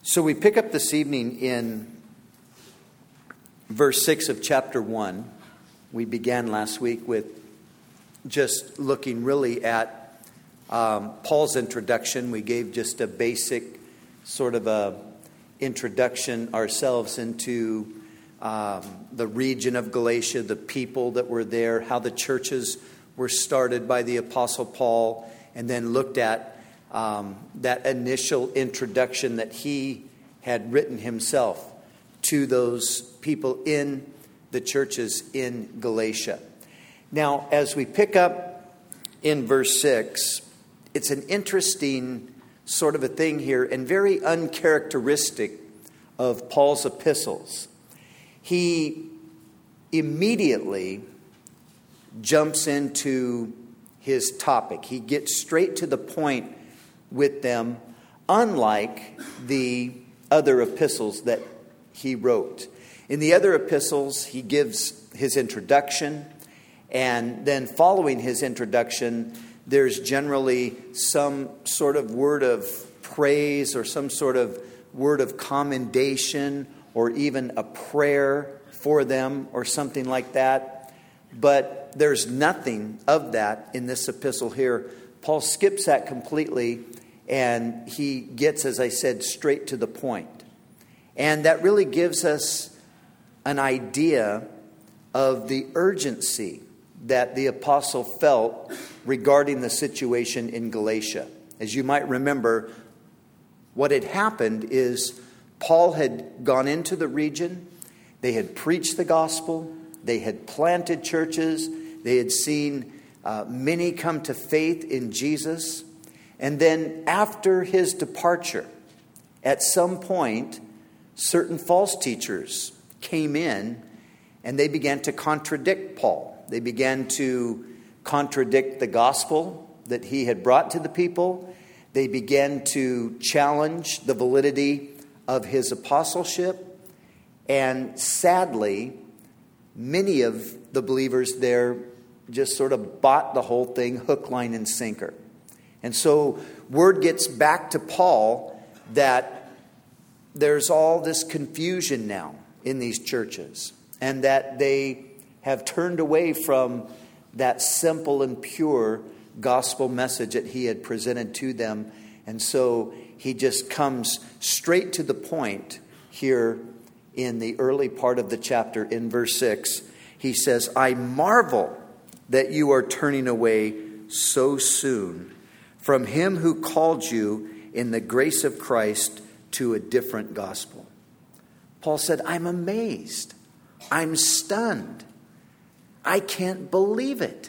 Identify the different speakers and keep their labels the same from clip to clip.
Speaker 1: So we pick up this evening in verse 6 of chapter 1. We began last week with just looking really at Paul's introduction. We gave just a basic sort of a introduction ourselves into the region of Galatia, the people that were there, how the churches were started by the Apostle Paul, and then looked at that initial introduction that he had written himself to those people in the churches in Galatia. Now, as we pick up in verse 6, it's an interesting sort of a thing here and very uncharacteristic of Paul's epistles. He immediately jumps into his topic. He gets straight to the point with them, unlike the other epistles that he wrote. In the other epistles, he gives his introduction, and then following his introduction, there's generally some sort of word of praise or some sort of word of commendation or even a prayer for them or something like that. But there's nothing of that in this epistle here. Paul skips that completely, and he gets, as I said, straight to the point. And that really gives us an idea of the urgency that the apostle felt regarding the situation in Galatia. As you might remember, what had happened is Paul had gone into the region. They had preached the gospel. They had planted churches. They had seen many come to faith in Jesus. And then after his departure, at some point, certain false teachers came in and they began to contradict Paul. They began to contradict the gospel that he had brought to the people. They began to challenge the validity of his apostleship. And sadly, many of the believers there just sort of bought the whole thing hook, line, and sinker. And so word gets back to Paul that there's all this confusion now in these churches, and that they have turned away from that simple and pure gospel message that he had presented to them. And so he just comes straight to the point here in the early part of the chapter in verse 6. He says, "I marvel that you are turning away so soon from him who called you in the grace of Christ to a different gospel." Paul said, "I'm amazed. I'm stunned. I can't believe it."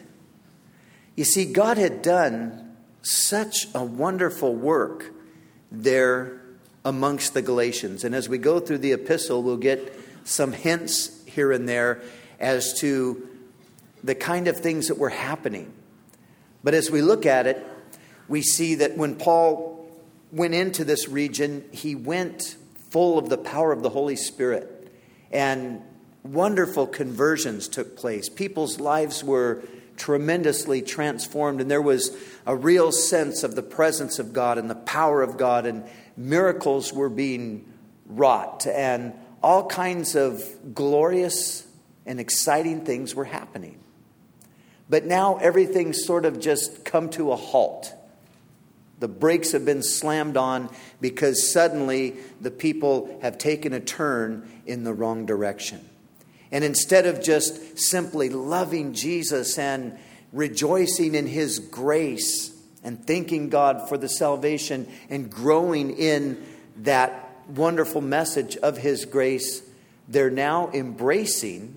Speaker 1: You see, God had done such a wonderful work there amongst the Galatians. And as we go through the epistle, we'll get some hints here and there as to the kind of things that were happening. But as we look at it, we see that when Paul went into this region, he went full of the power of the Holy Spirit. And wonderful conversions took place. People's lives were tremendously transformed. And there was a real sense of the presence of God and the power of God. And miracles were being wrought. And all kinds of glorious and exciting things were happening. But now everything's sort of just come to a halt. The brakes have been slammed on because suddenly the people have taken a turn in the wrong direction. And instead of just simply loving Jesus and rejoicing in his grace and thanking God for the salvation and growing in that wonderful message of his grace, they're now embracing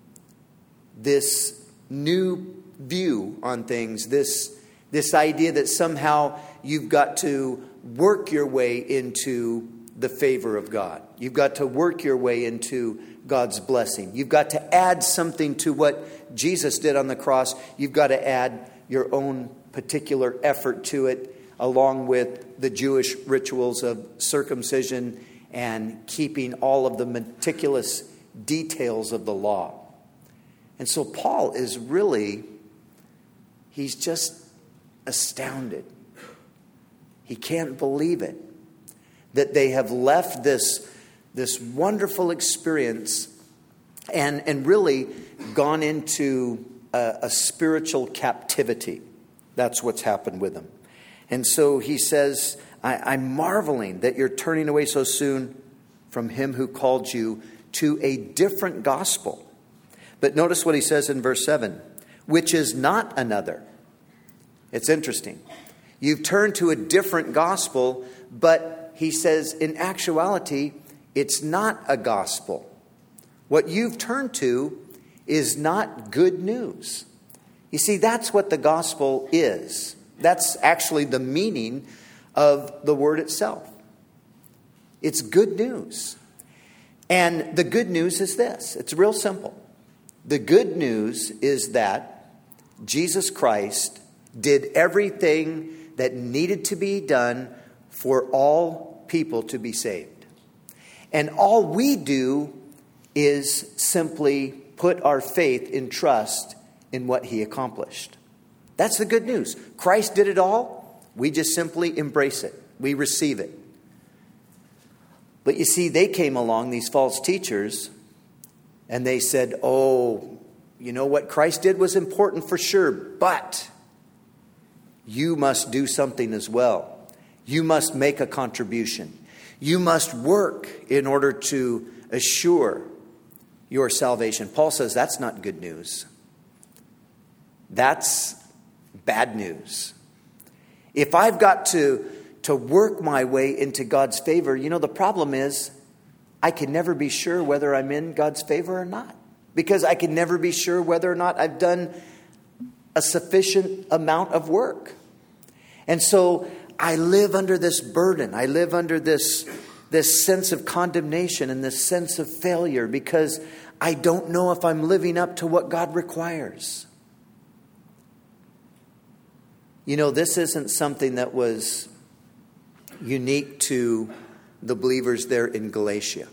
Speaker 1: this new view on things, this idea that somehow you've got to work your way into the favor of God. You've got to work your way into God's blessing. You've got to add something to what Jesus did on the cross. You've got to add your own particular effort to it, along with the Jewish rituals of circumcision and keeping all of the meticulous details of the law. And so Paul is really, he's just astounded. He can't believe it. that they have left this wonderful experience and really gone into a spiritual captivity. That's what's happened with them. And so he says, I'm marveling that you're turning away so soon from him who called you to a different gospel. But notice what he says in verse 7, which is not another. It's interesting. You've turned to a different gospel, but he says in actuality, it's not a gospel. What you've turned to is not good news. You see, that's what the gospel is. That's actually the meaning of the word itself. It's good news. And the good news is this. It's real simple. The good news is that Jesus Christ did everything that needed to be done for all people to be saved. And all we do is simply put our faith and trust in what he accomplished. That's the good news. Christ did it all. We just simply embrace it. We receive it. But you see, they came along, these false teachers, and they said, oh, you know what Christ did was important for sure, but you must do something as well. You must make a contribution. You must work in order to assure your salvation. Paul says that's not good news. That's bad news. If I've got to work my way into God's favor, you know, the problem is I can never be sure whether I'm in God's favor or not. Because I can never be sure whether or not I've done a sufficient amount of work. And so I live under this burden. I live under this sense of condemnation and this sense of failure because I don't know if I'm living up to what God requires. You know, this isn't something that was unique to the believers there in Galatia.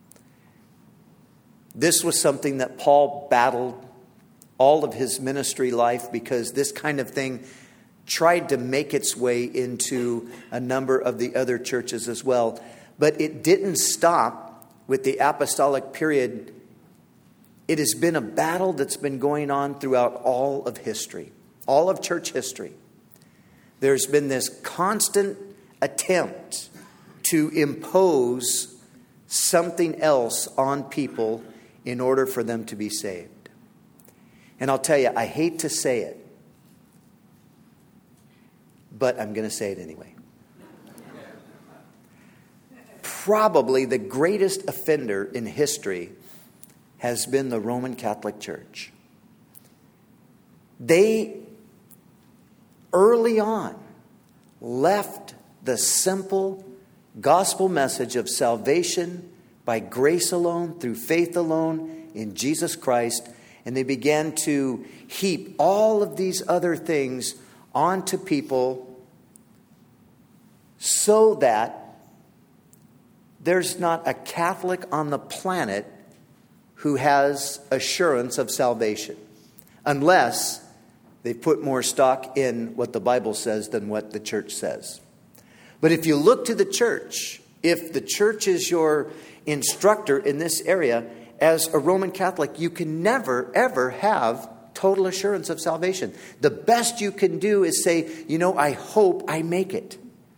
Speaker 1: This was something that Paul battled all of his ministry life because this kind of thing tried to make its way into a number of the other churches as well. But it didn't stop with the apostolic period. It has been a battle that's been going on throughout all of history, all of church history. There's been this constant attempt to impose something else on people in order for them to be saved. And I'll tell you, I hate to say it, but I'm going to say it anyway. Probably the greatest offender in history has been the Roman Catholic Church. They early on left the simple gospel message of salvation by grace alone, through faith alone, in Jesus Christ, and they began to heap all of these other things onto people so that there's not a Catholic on the planet who has assurance of salvation, unless they put more stock in what the Bible says than what the church says. But if you look to the church, if the church is your instructor in this area, as a Roman Catholic, you can never, ever have total assurance of salvation. The best you can do is say, you know, I hope I make it.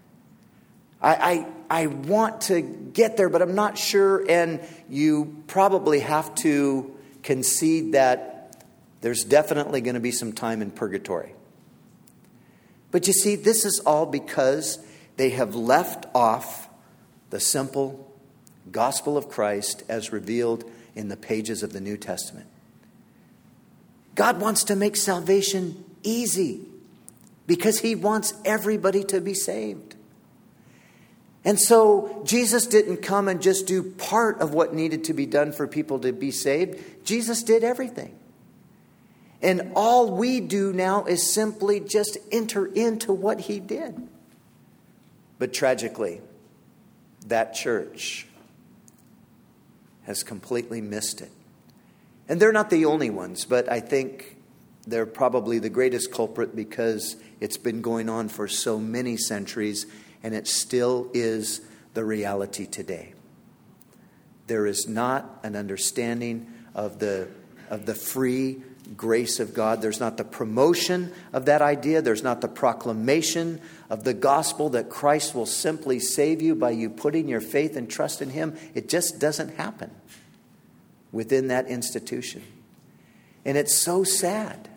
Speaker 1: I want to get there, but I'm not sure. And you probably have to concede that there's definitely going to be some time in purgatory. But you see, this is all because they have left off the simple gospel of Christ as revealed in the pages of the New Testament. God wants to make salvation easy because he wants everybody to be saved. And so Jesus didn't come and just do part of what needed to be done for people to be saved. Jesus did everything. And all we do now is simply just enter into what he did. But tragically, that church has completely missed it. And they're not the only ones, but I think they're probably the greatest culprit because it's been going on for so many centuries and it still is the reality today. There is not an understanding of the free grace of God. There's not the promotion of that idea. There's not the proclamation of the gospel that Christ will simply save you by you putting your faith and trust in Him. It just doesn't happen within that institution. And it's so sad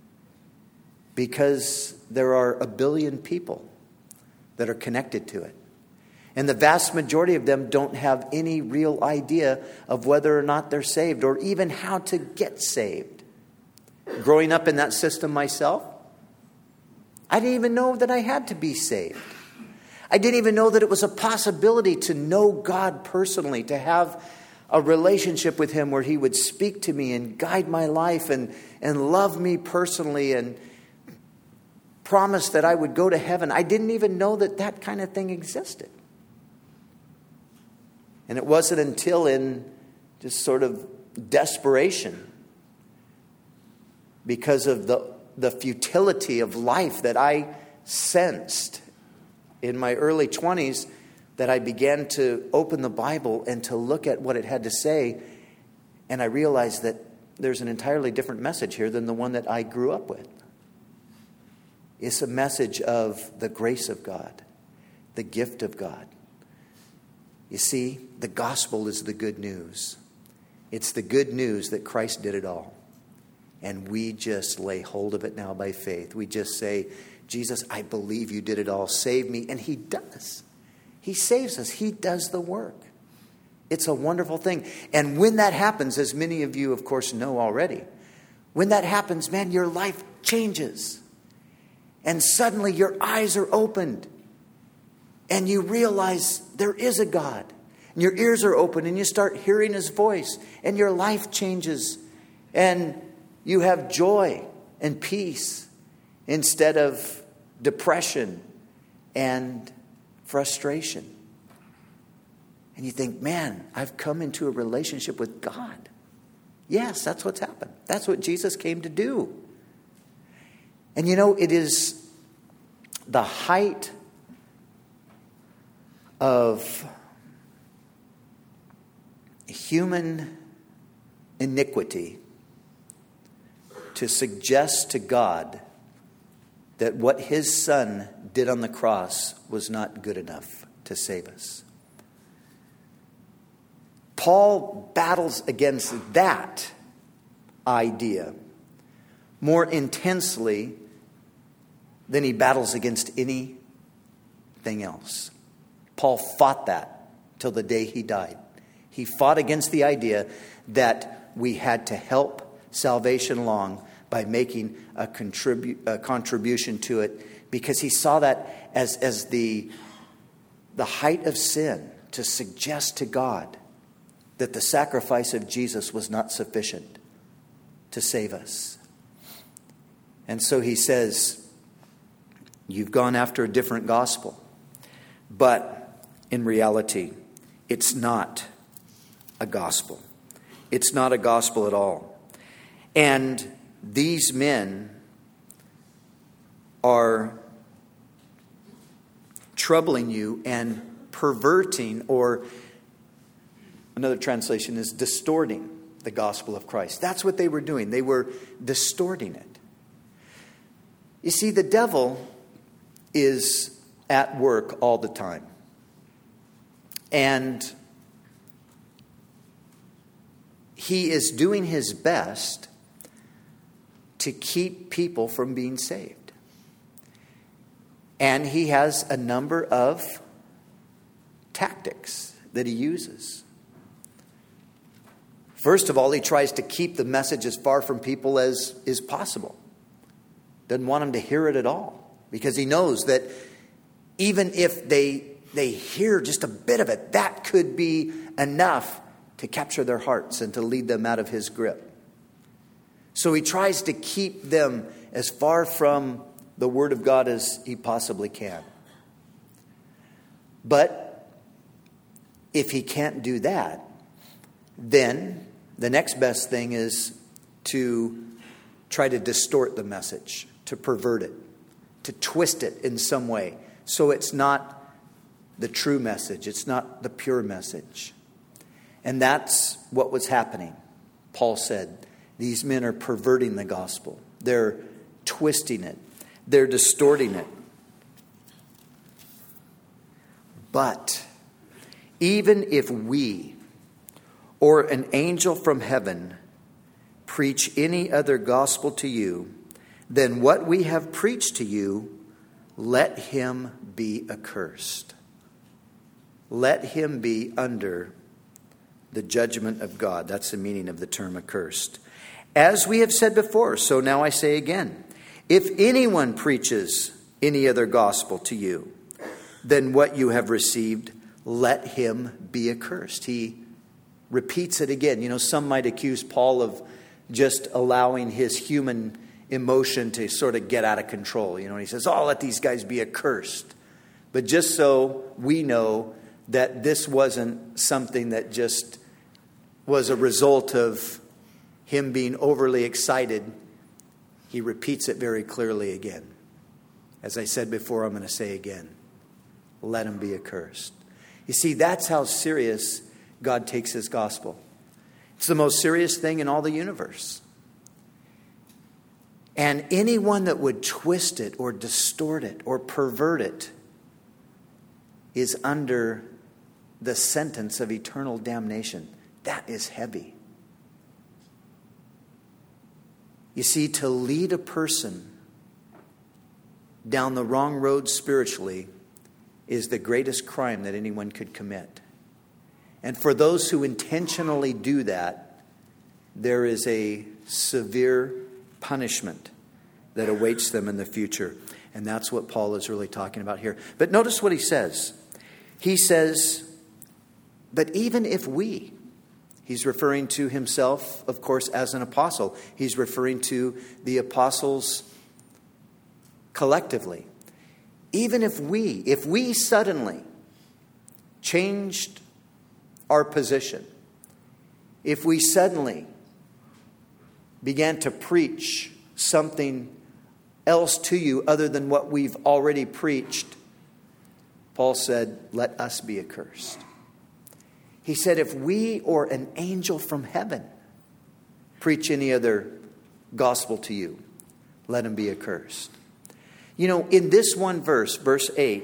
Speaker 1: because there are a billion people that are connected to it. And the vast majority of them don't have any real idea of whether or not they're saved or even how to get saved. Growing up in that system myself, I didn't even know that I had to be saved. I didn't even know that it was a possibility to know God personally, to have a relationship with Him where He would speak to me and guide my life and love me personally and promise that I would go to heaven. I didn't even know that that kind of thing existed. And it wasn't until in just sort of desperation because of the futility of life that I sensed in my early 20s that I began to open the Bible and to look at what it had to say. And I realized that there's an entirely different message here than the one that I grew up with. It's a message of the grace of God, the gift of God. You see, the gospel is the good news. It's the good news that Christ did it all. And we just lay hold of it now by faith. We just say, Jesus, I believe you did it all. Save me. And He does. He saves us. He does the work. It's a wonderful thing. And when that happens, as many of you, of course, know already, when that happens, man, your life changes. And suddenly your eyes are opened. And you realize there is a God. And your ears are open and you start hearing His voice. And your life changes. And you have joy and peace instead of depression and frustration. And you think, man, I've come into a relationship with God. Yes, that's what's happened. That's what Jesus came to do. And you know, it is the height of human iniquity to suggest to God that what His Son did on the cross was not good enough to save us. Paul battles against that idea more intensely than he battles against anything else. Paul fought that till the day he died. He fought against the idea that we had to help salvation along by making a contribution to it, because he saw that as the height of sin, to suggest to God that the sacrifice of Jesus was not sufficient to save us. And so he says, you've gone after a different gospel. But in reality, it's not a gospel. It's not a gospel at all. And these men are troubling you and perverting, or another translation is distorting, the gospel of Christ. That's what they were doing. They were distorting it. You see, the devil is at work all the time. And he is doing his best to keep people from being saved. And he has a number of tactics that he uses. First of all, he tries to keep the message as far from people as is possible. Doesn't want them to hear it at all, because he knows that even if they hear just a bit of it, that could be enough to capture their hearts and to lead them out of his grip. So he tries to keep them as far from the Word of God as he possibly can. But if he can't do that, then the next best thing is to try to distort the message, to pervert it, to twist it in some way, so it's not the true message. It's not the pure message. And that's what was happening. Paul said, these men are perverting the gospel. They're twisting it. They're distorting it. But even if we or an angel from heaven preach any other gospel to you than what we have preached to you, let him be accursed. Let him be under the judgment of God. That's the meaning of the term accursed. As we have said before, so now I say again, if anyone preaches any other gospel to you than what you have received, let him be accursed. He repeats it again. You know, some might accuse Paul of just allowing his human emotion to sort of get out of control. You know, he says, oh, let these guys be accursed. But just so we know that this wasn't something that just was a result of him being overly excited, he repeats it very clearly again. As I said before, I'm going to say again, let him be accursed. You see, that's how serious God takes his gospel. It's the most serious thing in all the universe. And anyone that would twist it or distort it or pervert it is under the sentence of eternal damnation. That is heavy. You see, to lead a person down the wrong road spiritually is the greatest crime that anyone could commit. And for those who intentionally do that, there is a severe punishment that awaits them in the future. And that's what Paul is really talking about here. But notice what he says. He says, but even if we, he's referring to himself, of course, as an apostle. He's referring to the apostles collectively. Even if we suddenly changed our position, if we suddenly began to preach something else to you other than what we've already preached, Paul said, let us be accursed. He said, if we or an angel from heaven preach any other gospel to you, let him be accursed. You know, in this one verse, verse 8,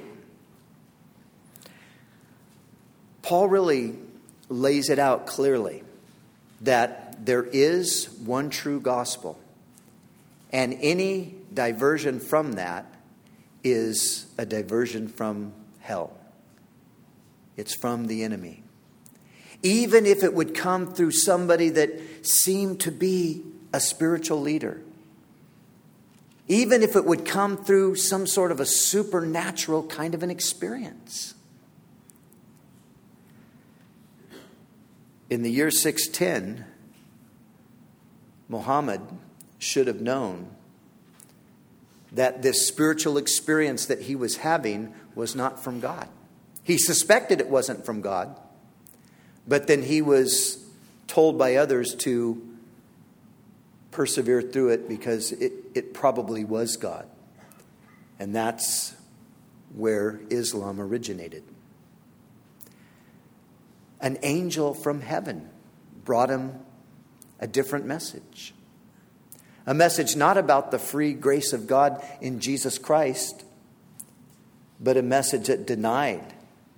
Speaker 1: Paul really lays it out clearly that there is one true gospel, and any diversion from that is a diversion from hell. It's from the enemy. Even if it would come through somebody that seemed to be a spiritual leader. Even if it would come through some sort of a supernatural kind of an experience. In the year 610, Muhammad should have known that this spiritual experience that he was having was not from God. He suspected it wasn't from God, but then he was told by others to persevere through it because it probably was God. And that's where Islam originated. An angel from heaven brought him a different message. A message not about the free grace of God in Jesus Christ, but a message that denied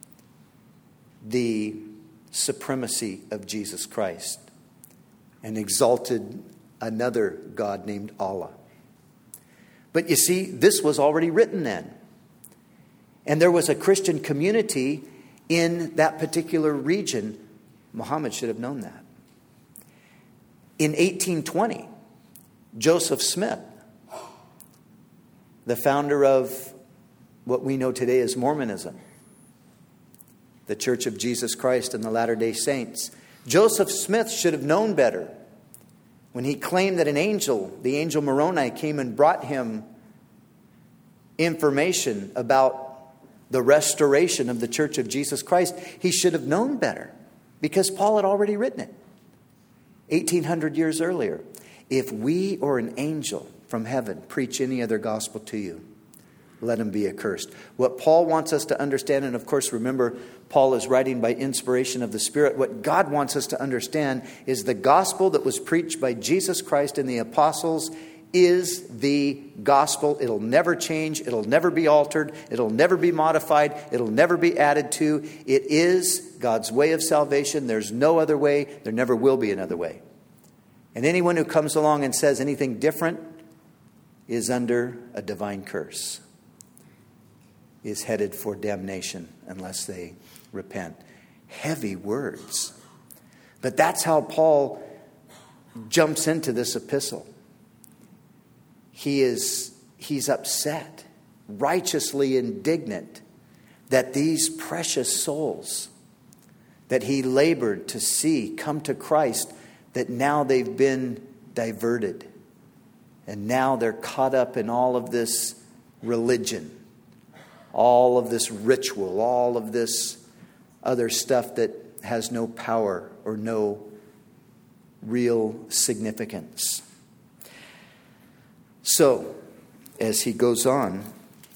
Speaker 1: the supremacy of Jesus Christ and exalted another God named Allah. But you see, this was already written then. And there was a Christian community in that particular region. Muhammad should have known that. In 1820, Joseph Smith, the founder of what we know today as Mormonism, the Church of Jesus Christ and the Latter-day Saints, Joseph Smith should have known better when he claimed that an angel, the angel Moroni, came and brought him information about the restoration of the Church of Jesus Christ. He should have known better because Paul had already written it 1,800 years earlier. If we or an angel from heaven preach any other gospel to you, let him be accursed. What Paul wants us to understand, and of course remember, Paul is writing by inspiration of the Spirit. What God wants us to understand is the gospel that was preached by Jesus Christ and the apostles is the gospel. It'll never change. It'll never be altered. It'll never be modified. It'll never be added to. It is God's way of salvation. There's no other way. There never will be another way. And anyone who comes along and says anything different is under a divine curse, is headed for damnation unless they repent. Heavy words. But that's how Paul jumps into this epistle. He's upset, righteously indignant that these precious souls that he labored to see come to Christ, that now they've been diverted. And now they're caught up in all of this religion, all of this ritual, all of this other stuff that has no power or no real significance. So, as he goes on,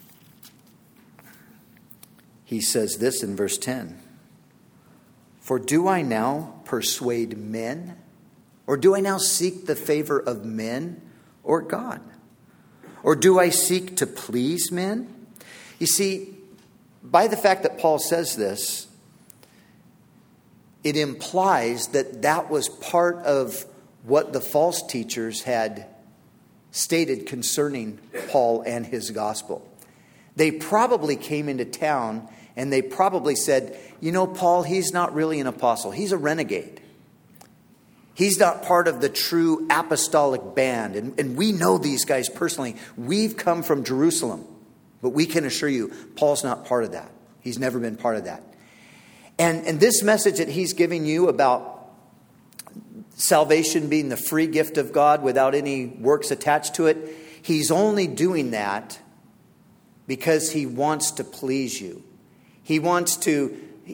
Speaker 1: he says this in verse 10. For do I now persuade men? Or do I now seek the favor of men or God? Or do I seek to please men? You see, by the fact that Paul says this, it implies that that was part of what the false teachers had stated concerning Paul and his gospel. They probably came into town and they probably said, you know, Paul, he's not really an apostle. He's a renegade. He's not part of the true apostolic band. And we know these guys personally. We've come from Jerusalem. But we can assure you, Paul's not part of that. He's never been part of that. And this message that he's giving you about salvation being the free gift of God without any works attached to it, he's only doing that because he wants to please you. He wants to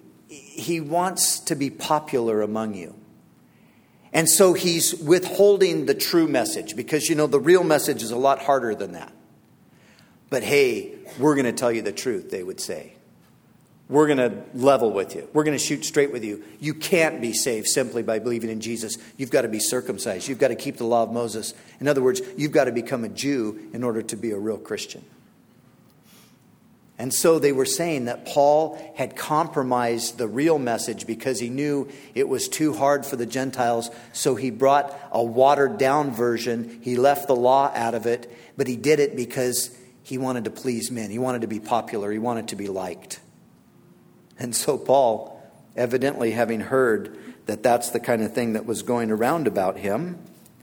Speaker 1: be popular among you. And so he's withholding the true message because, you know, the real message is a lot harder than that. But hey, we're going to tell you the truth, they would say. We're going to level with you. We're going to shoot straight with you. You can't be saved simply by believing in Jesus. You've got to be circumcised. You've got to keep the law of Moses. In other words, you've got to become a Jew in order to be a real Christian. And so they were saying that Paul had compromised the real message because he knew it was too hard for the Gentiles. So he brought a watered down version. He left the law out of it. But he did it because he wanted to please men. He wanted to be popular. He wanted to be liked. And so Paul, evidently having heard that that's the kind of thing that was going around about him,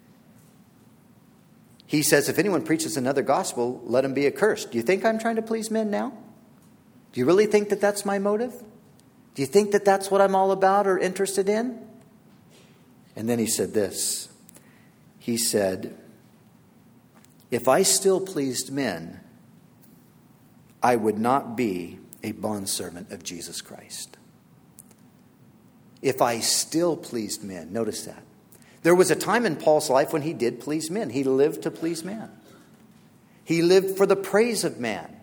Speaker 1: he says, if anyone preaches another gospel, let him be accursed. Do you think I'm trying to please men now? Do you really think that that's my motive? Do you think that that's what I'm all about or interested in? And then he said this. He said, if I still pleased men, I would not be a bondservant of Jesus Christ. If I still pleased men, notice that. There was a time in Paul's life when he did please men. He lived to please man. He lived for the praise of man.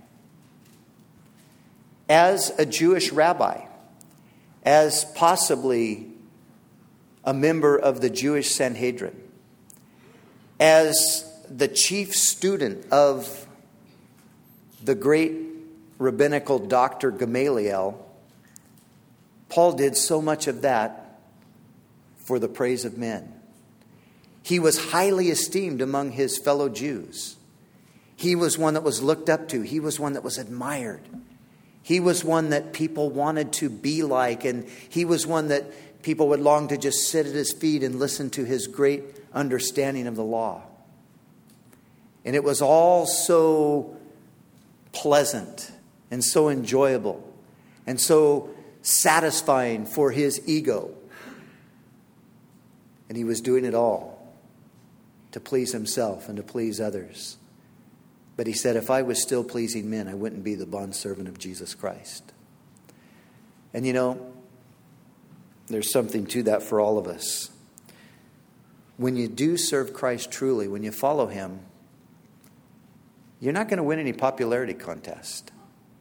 Speaker 1: As a Jewish rabbi, as possibly a member of the Jewish Sanhedrin, as the chief student of the great rabbinical doctor Gamaliel, Paul did so much of that for the praise of men. He was highly esteemed among his fellow Jews. He was one that was looked up to. He was one that was admired. He was one that people wanted to be like, and he was one that people would long to just sit at his feet and listen to his great understanding of the law. And it was all so pleasant and so enjoyable and so satisfying for his ego. And he was doing it all to please himself and to please others. But he said, if I was still pleasing men, I wouldn't be the bondservant of Jesus Christ. And you know, there's something to that for all of us. When you do serve Christ truly, when you follow him, you're not going to win any popularity contest.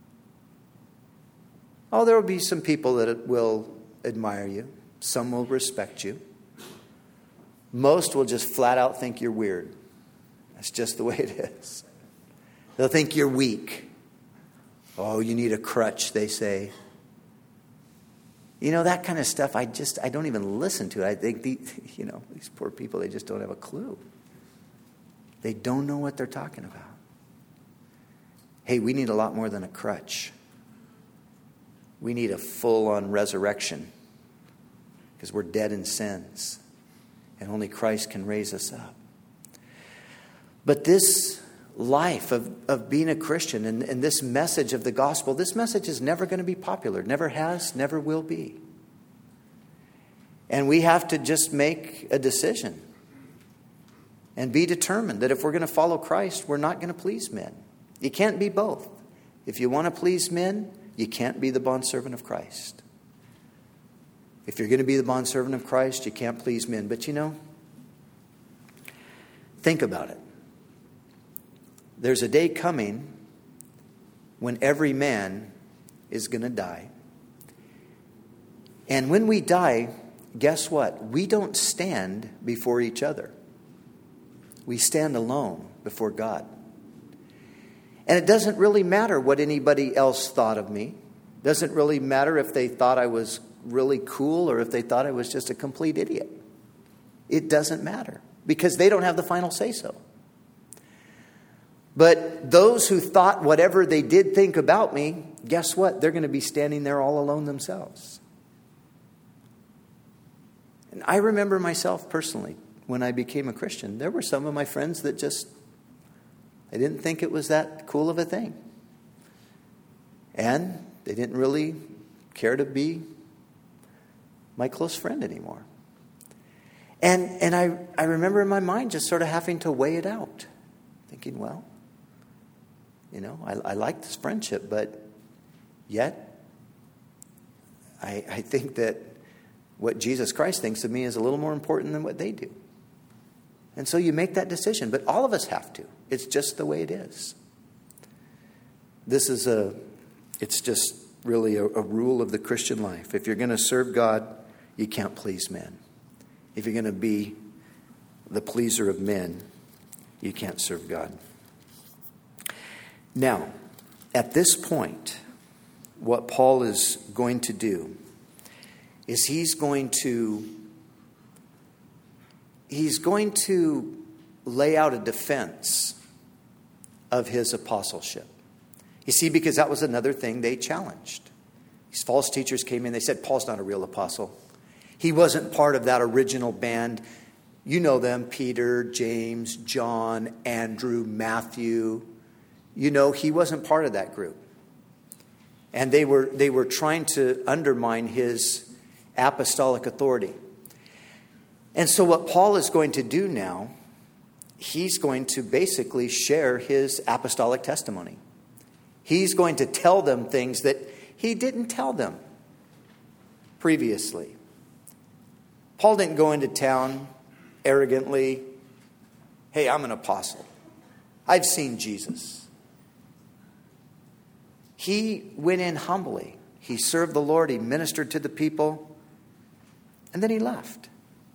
Speaker 1: Oh, there will be some people that will admire you. Some will respect you. Most will just flat out think you're weird. That's just the way it is. They'll think you're weak. Oh, you need a crutch, they say. You know, that kind of stuff, I don't even listen to it. I think, these poor people, they just don't have a clue. They don't know what they're talking about. Hey, we need a lot more than a crutch. We need a full-on resurrection because we're dead in sins. And only Christ can raise us up. But this life of being a Christian and this message of the gospel, this message is never going to be popular. Never has, never will be. And we have to just make a decision and be determined that if we're going to follow Christ, we're not going to please men. You can't be both. If you want to please men, you can't be the bondservant of Christ. If you're going to be the bondservant of Christ, you can't please men. But think about it. There's a day coming when every man is going to die. And when we die, guess what? We don't stand before each other. We stand alone before God. And it doesn't really matter what anybody else thought of me. It doesn't really matter if they thought I was really cool or if they thought I was just a complete idiot. It doesn't matter because they don't have the final say-so. But those who thought whatever they did think about me, guess what? They're going to be standing there all alone themselves. And I remember myself personally, when I became a Christian, there were some of my friends that I didn't think it was that cool of a thing. And they didn't really care to be my close friend anymore. And I remember in my mind just sort of having to weigh it out. Thinking, well, I like this friendship, but yet I think that what Jesus Christ thinks of me is a little more important than what they do. And so you make that decision, but all of us have to. It's just the way it is. It's just really a rule of the Christian life. If you're going to serve God, you can't please men. If you're going to be the pleaser of men, you can't serve God. Now, at this point, what Paul is going to do is he's going to lay out a defense of his apostleship. You see, because that was another thing they challenged. These false teachers came in, they said, Paul's not a real apostle. He wasn't part of that original band. You know them, Peter, James, John, Andrew, Matthew. He wasn't part of that group. And they were trying to undermine his apostolic authority. And so what Paul is going to do now, he's going to basically share his apostolic testimony. He's going to tell them things that he didn't tell them previously. Paul didn't go into town arrogantly, hey, I'm an apostle. I've seen Jesus. He went in humbly. He served the Lord. He ministered to the people. And then he left.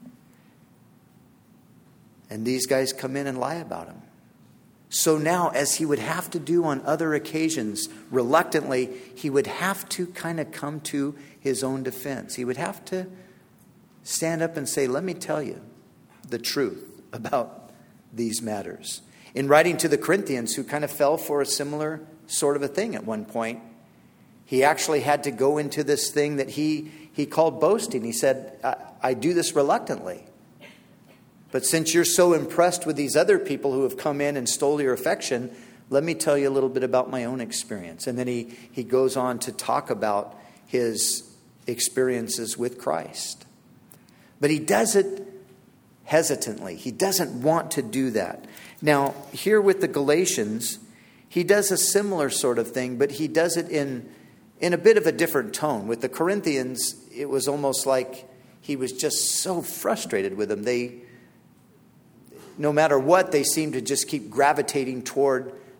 Speaker 1: And these guys come in and lie about him. So now, as he would have to do on other occasions, reluctantly, he would have to kind of come to his own defense. He would have to stand up and say, let me tell you the truth about these matters. In writing to the Corinthians, who kind of fell for a similar sort of a thing at one point, he actually had to go into this thing that he called boasting. He said, I do this reluctantly. But since you're so impressed with these other people who have come in and stole your affection, let me tell you a little bit about my own experience. And then he goes on to talk about his experiences with Christ. But he does it hesitantly. He doesn't want to do that. Now, here with the Galatians, he does a similar sort of thing, but he does it in a bit of a different tone. With the Corinthians, it was almost like he was just so frustrated with them. No matter what, they seemed to just keep gravitating toward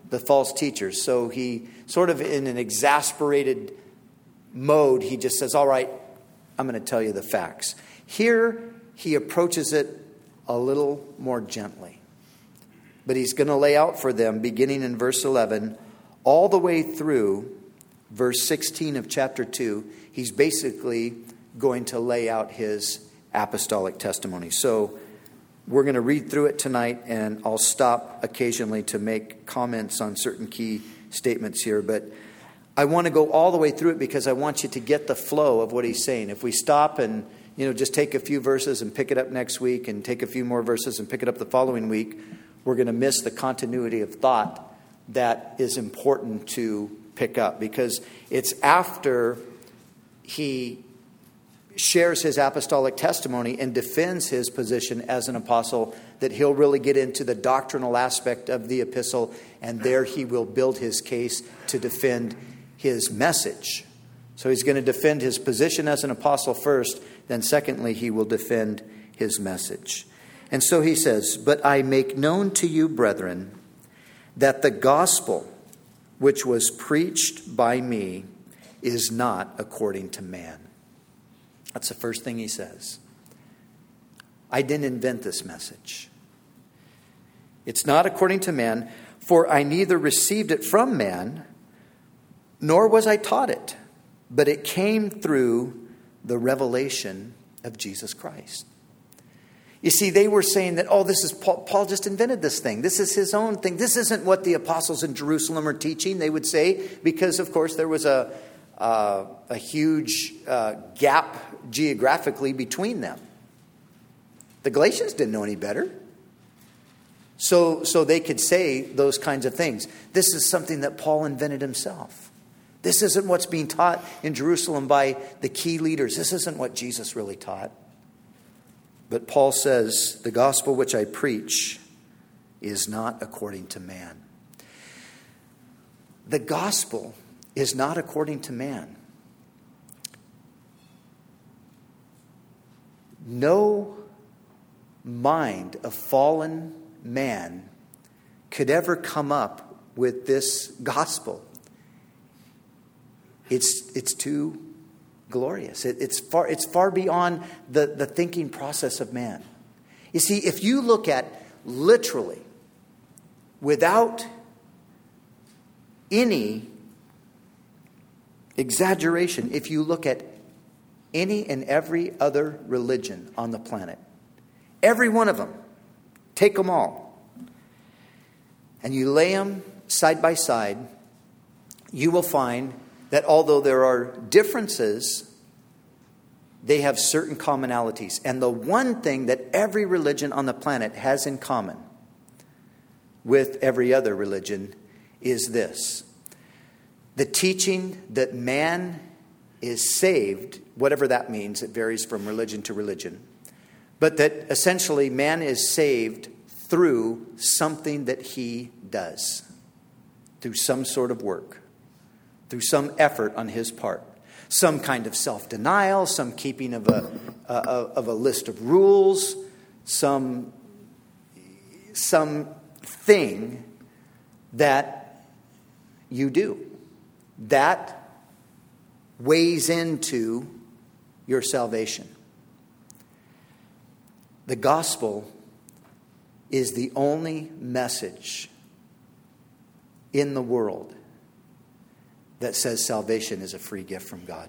Speaker 1: the false teachers. So he sort of in an exasperated mode, he just says, all right, I'm going to tell you the facts. Here, he approaches it a little more gently. But he's going to lay out for them, beginning in verse 11, all the way through verse 16 of chapter 2, he's basically going to lay out his apostolic testimony. So we're going to read through it tonight, and I'll stop occasionally to make comments on certain key statements here. But I want to go all the way through it because I want you to get the flow of what he's saying. If we stop and just take a few verses and pick it up next week and take a few more verses and pick it up the following week, we're going to miss the continuity of thought that is important to pick up, because it's after he shares his apostolic testimony and defends his position as an apostle that he'll really get into the doctrinal aspect of the epistle, and there he will build his case to defend his message. So he's going to defend his position as an apostle first, then secondly he will defend his message. And so he says, "But I make known to you, brethren, that the gospel which was preached by me is not according to man." That's the first thing he says. I didn't invent this message. It's not according to man, for I neither received it from man, nor was I taught it, but it came through the revelation of Jesus Christ. You see, they were saying that, this is Paul just invented this thing. This is his own thing. This isn't what the apostles in Jerusalem are teaching, they would say, because, of course, there was a huge gap geographically between them. The Galatians didn't know any better. So they could say those kinds of things. This is something that Paul invented himself. This isn't what's being taught in Jerusalem by the key leaders. This isn't what Jesus really taught. But Paul says, the gospel which I preach is not according to man. The gospel is not according to man. No mind of fallen man could ever come up with this gospel. It's too glorious. It's far beyond the thinking process of man. You see, if you look at literally, without any exaggeration, if you look at any and every other religion on the planet, every one of them, take them all, and you lay them side by side, you will find that although there are differences, they have certain commonalities. And the one thing that every religion on the planet has in common with every other religion is this: the teaching that man is saved, whatever that means, it varies from religion to religion, but that essentially man is saved through something that he does, through some sort of work, through some effort on his part, some kind of self-denial, some keeping of a list of rules, some thing that you do that weighs into your salvation. The gospel is the only message in the world that says salvation is a free gift from God.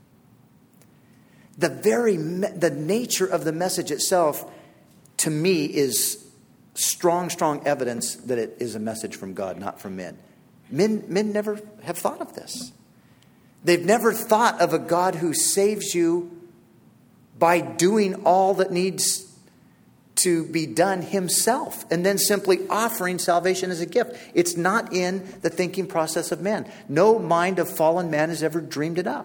Speaker 1: The nature of the message itself, to me, is strong evidence that it is a message from God, not from men. Men never have thought of this. They've never thought of a God who saves you by doing all that needs to be done himself and then simply offering salvation as a gift. It's not in the thinking process of man. No mind of fallen man has ever dreamed it up.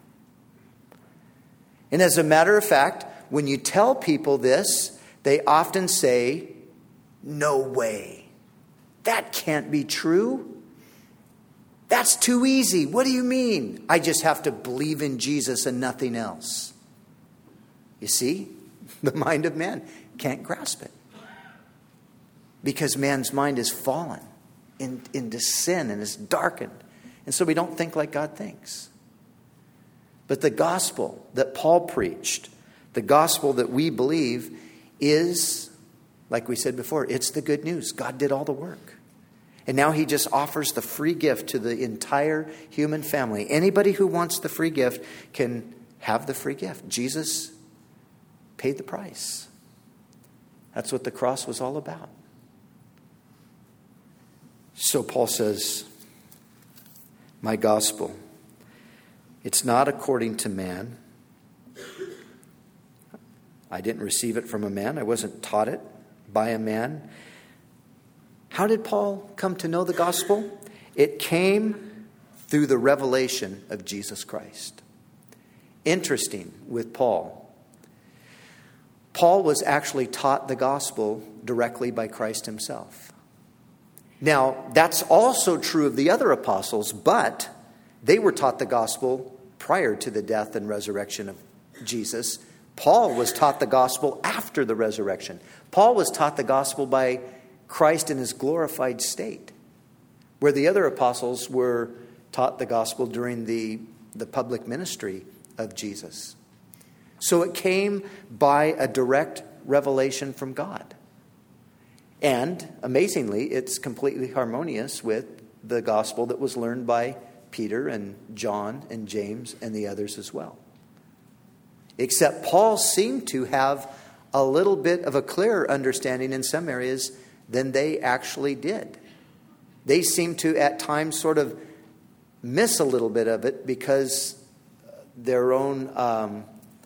Speaker 1: And as a matter of fact, when you tell people this, they often say, "No way. That can't be true. That's too easy. What do you mean? I just have to believe in Jesus and nothing else." You see, the mind of man can't grasp it, because man's mind is fallen. into sin and is darkened. And so we don't think like God thinks. But the gospel that Paul preached, the gospel that we believe is, like we said before, it's the good news. God did all the work. And now he just offers the free gift to the entire human family. Anybody who wants the free gift can have the free gift. Jesus paid the price. That's what the cross was all about. So Paul says, my gospel, it's not according to man. I didn't receive it from a man. I wasn't taught it by a man. How did Paul come to know the gospel? It came through the revelation of Jesus Christ. Interesting with Paul. Paul was actually taught the gospel directly by Christ himself. Now, that's also true of the other apostles, but they were taught the gospel prior to the death and resurrection of Jesus. Paul was taught the gospel after the resurrection. Paul was taught the gospel by Christ in his glorified state, where the other apostles were taught the gospel during the public ministry of Jesus. So it came by a direct revelation from God. And amazingly, it's completely harmonious with the gospel that was learned by Peter and John and James and the others as well. Except Paul seemed to have a little bit of a clearer understanding in some areas than they actually did. They seemed to at times sort of miss a little bit of it because their own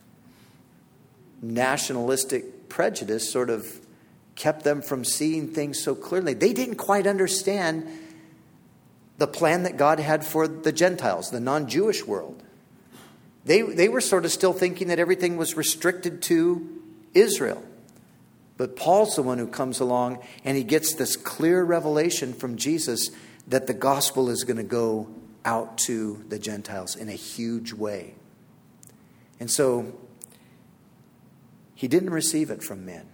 Speaker 1: nationalistic prejudice sort of kept them from seeing things so clearly. They didn't quite understand the plan that God had for the Gentiles, the non-Jewish world. They were sort of still thinking that everything was restricted to Israel. But Paul's the one who comes along and he gets this clear revelation from Jesus that the gospel is going to go out to the Gentiles in a huge way. And so he didn't receive it from men.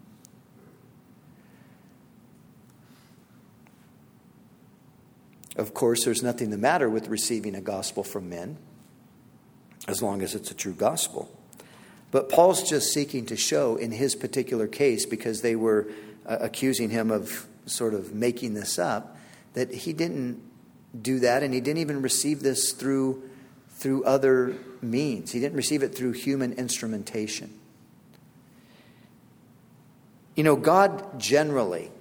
Speaker 1: Of course, there's nothing the matter with receiving a gospel from men, as long as it's a true gospel. But Paul's just seeking to show in his particular case, because they were accusing him of sort of making this up, that he didn't do that, and he didn't even receive this through other means. He didn't receive it through human instrumentation. You know, God generally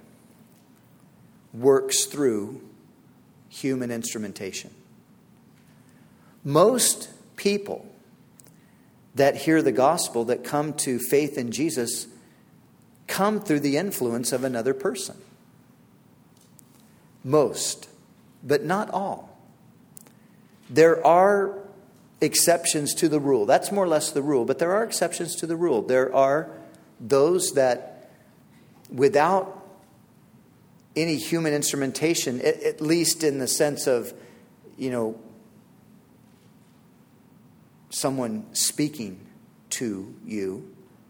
Speaker 1: works through human instrumentation. Most people that hear the gospel, that come to faith in Jesus, come through the influence of another person. Most, but not all. There are exceptions to the rule. That's more or less the rule, but there are exceptions to the rule. There are those that, without any human instrumentation, at least in the sense of, someone speaking to you.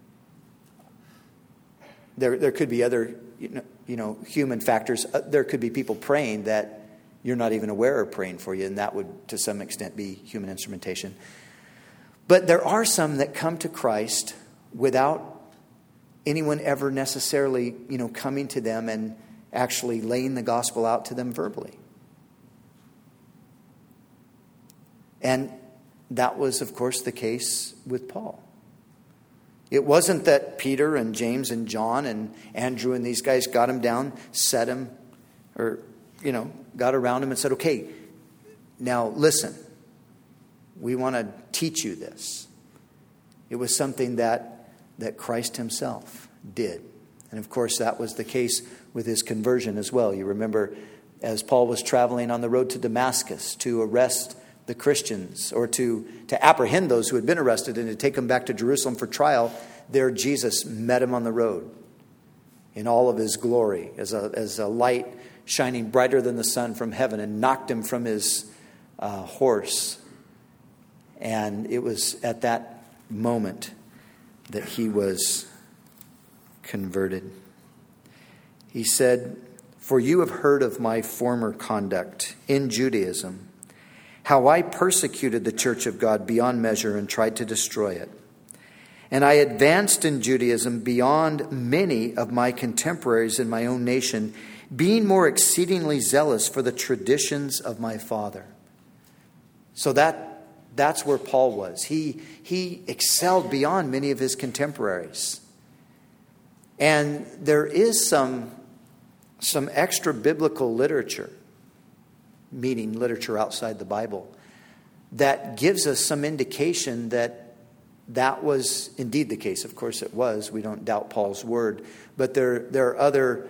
Speaker 1: There could be other, human factors. There could be people praying that you're not even aware of praying for you, and that would, to some extent, be human instrumentation. But there are some that come to Christ without anyone ever necessarily, coming to them and actually laying the gospel out to them verbally. And that was, of course, the case with Paul. It wasn't that Peter and James and John and Andrew and these guys got him down, set him, or, got around him and said, okay, now listen, we want to teach you this. It was something that Christ himself did. And of course, that was the case with his conversion as well. You remember, as Paul was traveling on the road to Damascus to arrest the Christians, or to apprehend those who had been arrested and to take them back to Jerusalem for trial, there Jesus met him on the road in all of his glory as a light shining brighter than the sun from heaven, and knocked him from his horse. And it was at that moment that he was converted. He said, For you have heard of my former conduct in Judaism, how I persecuted the church of God beyond measure and tried to destroy it. And I advanced in Judaism beyond many of my contemporaries in my own nation, being more exceedingly zealous for the traditions of my father. So that's where Paul was. He excelled beyond many of his contemporaries. And there is some extra biblical literature, meaning literature outside the Bible, that gives us some indication that was indeed the case. Of course it was. We don't doubt Paul's word. But there are other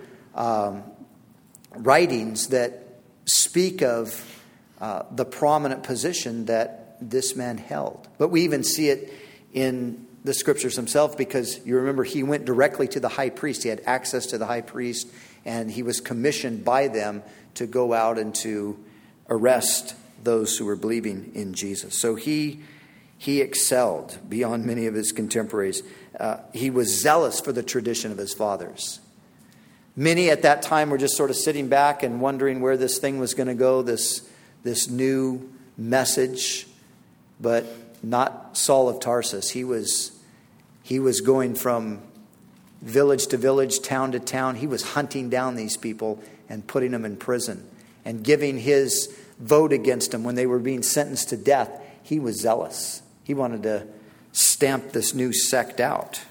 Speaker 1: writings that speak of the prominent position that this man held. But we even see it in the scriptures himself, because you remember he went directly to the high priest. He had access to the high priest, and he was commissioned by them to go out and to arrest those who were believing in Jesus. So he excelled beyond many of his contemporaries. He was zealous for the tradition of his fathers. Many at that time were just sort of sitting back and wondering where this thing was going to go, this new message. But not Saul of Tarsus. He was going from village to village, town to town. He was hunting down these people and putting them in prison and giving his vote against them when they were being sentenced to death. He was zealous. He wanted to stamp this new sect out.